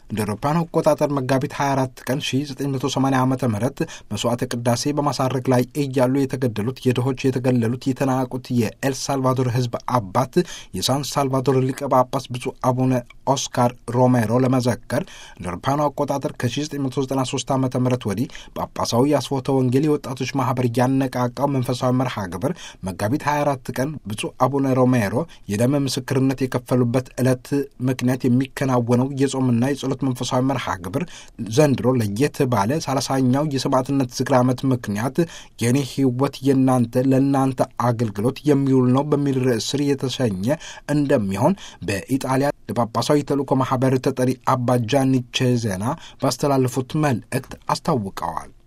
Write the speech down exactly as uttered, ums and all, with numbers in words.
ለአውሮፓውያን አቆጣጠር መጋቢት ሃያ አራት ቀን ሺህ ዘጠኝ መቶ ሰማንያ ዓመተ ምህረት መስዋዕተ ቅዳሴ በማሳረግ ላይ እያሉ የተገደሉት የድሆች የተገለሉት የተናቁት የኤልሳልቫዶር ሕዝብ አባት የሳን ሳልቫዶር ሊቀ ጳጳስ ብፁዕ አቡነ ኦስካር ሮሜሮ ለመዘከር ለአውሮፓውያን አቆጣጠር ከ1993 ዓመተ ምህረት ወዲህ ጳጳሳዊ አስፎተ ወንጌል የወጣቶች ማህበር ያነቃቃው መንፈሳዊ መርሃ ግብር መጋቢት ሃያ አራት ቀን ብፁዕ አቡነ ሮሜሮ የደም ምስክርነት የከፈሉበት ዕለት ምክንያት የሚከናወነው የጾምና የጸሎት መንፈሳዊ መርሃ ግብር ዘንድሮ ለየት ባለ ሰላሳኛው የሰማዕትነት ዝክረ ዓመት ምክንያት የኔ ሕይወት የናንተ ለናንተ አገልግሎት የሚውል ነው በሚል ርዕስ ስር የተሰኘ እንደሚሆን በኢጣሊያ ለጳጳሳዊ ተልእኮ ማህበር ተጠሪ አባ ጃኒ ቼዜና ባስተላለፉት መልእክት አስታውቀዋል።